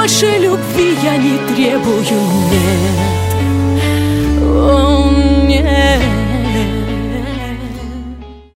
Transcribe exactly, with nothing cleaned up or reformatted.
больше любви я не требую, нет, о, нет.